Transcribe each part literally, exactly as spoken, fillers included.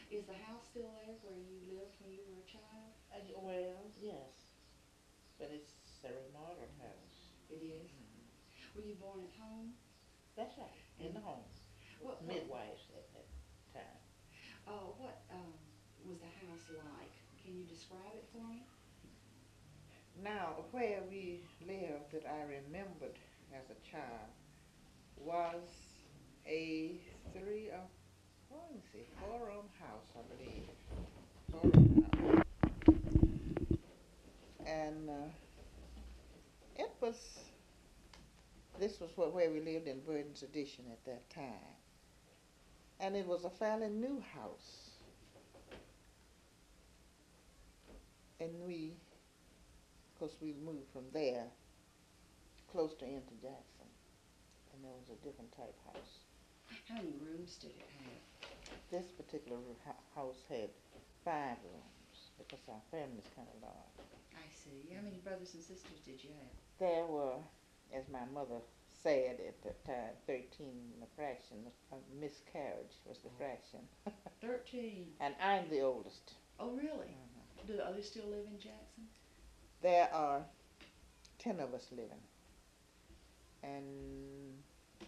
Is the house still there where you lived when you were a child? Uh, well, yes, but it's a remodeled house. It is. Mm-hmm. Were you born at home? That's right, in And the home with what what midwives at that time. uh, what um, was the house like? Can you describe it for me? Now, where we lived that I remembered as a child was a three or oh, let me see, four room house, I believe. Four room house. And uh, it was, this was what, where we lived in Burton's Addition at that time. And it was a fairly new house. And we, of course, we moved from there closer into Jackson. And there was a different type house. How many rooms did it have? This particular house had five rooms because our family's kind of large. I see. How many brothers and sisters did you have? There were, as my mother said at that time, thirteen and a fraction. A miscarriage was the fraction. Thirteen. And I'm the oldest. Oh, really? Mhm. Do the others still live in Jackson? There are ten of us living. And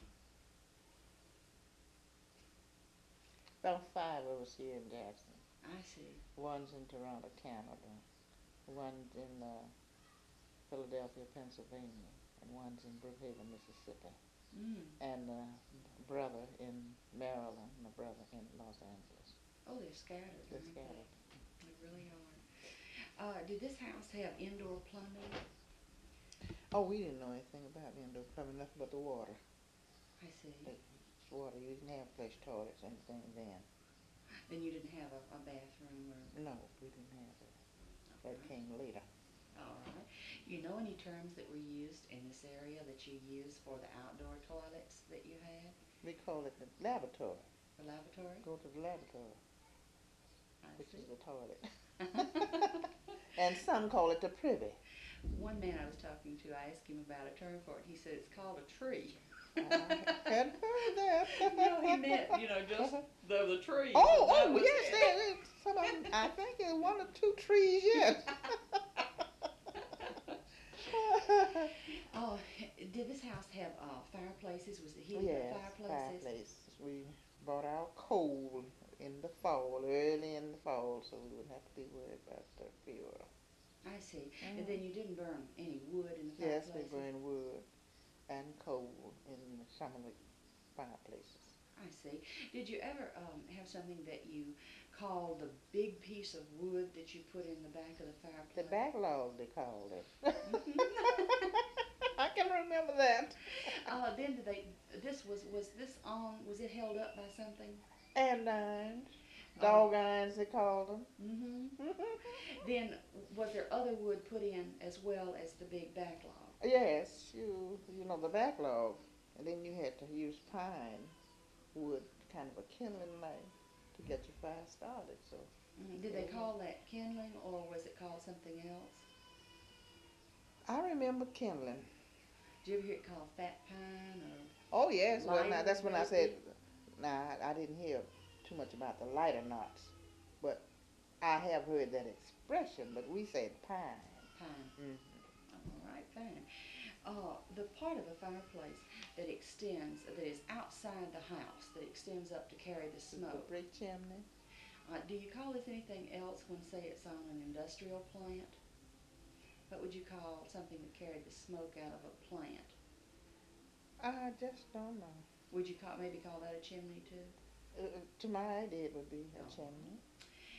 about five of us here in Jackson. I see. One's in Toronto, Canada. One's in uh, Philadelphia, Pennsylvania. And one's in Brookhaven, Mississippi. Mm. And a brother in Maryland and a brother in Los Angeles. Oh, they're scattered. They're Aren't scattered. They? They really are. Uh, did this house have indoor plumbing? Oh, we didn't know anything about indoor plumbing, nothing but the water. I see. The water. You didn't have flush toilets or anything then. Then you didn't have a, a bathroom or? No, we didn't have that. That All right. came later. All right. You know any terms that were used in this area that you used for the outdoor toilets that you had? We call it the lavatory. The lavatory? Go to the lavatory, I which see. is the toilet. And some call it the privy. One man I was talking to, I asked him about a term for it. He said it's called a tree. I hadn't heard that. No, he meant, you know, just the, the tree. Oh, That oh, was yes, it. there is some of them. I think there's one or two trees yet. Oh, did this house have uh, fireplaces? Was it heated Yes, by fireplaces? fireplace. We bought our coal in the fall, early in the fall, so we wouldn't have to be worried about the fuel. I see. And Mm. then you didn't burn any wood in the Yes, we fireplaces? burn wood and coal in some of the fireplaces. I see. Did you ever um, have something that you called the big piece of wood that you put in the back of the The fireplace? backlog, they called it. Mhm. I can remember that. uh, then did they? This was was this on? Was it held up by something? And irons, Uh, dog irons, they called mm-hmm. them. Then was there other wood put in as well as the big backlog? Yes, you you know the backlog, and then you had to use pine wood, kind of a kindling knife, to get your fire started. So Mm, did they yeah. call that kindling or was it called something else? I remember kindling. Did you ever hear it called fat pine Oh or yes, well now lighter that's when I said, maybe? now I, I didn't hear too much about the lighter knots, but I have heard that expression. But we said pine. Pine. Mm-hmm. All right, fine. Uh, the part of the fireplace that extends, that is outside the house, that extends up to carry the The, the smoke. brick chimney. Uh, do you call this anything else when, say, it's on an industrial plant? What would you call something that carried the smoke out of a plant? I just don't know. Would you call maybe call that a chimney too? Uh, uh, to my idea, it would be a Oh, chimney.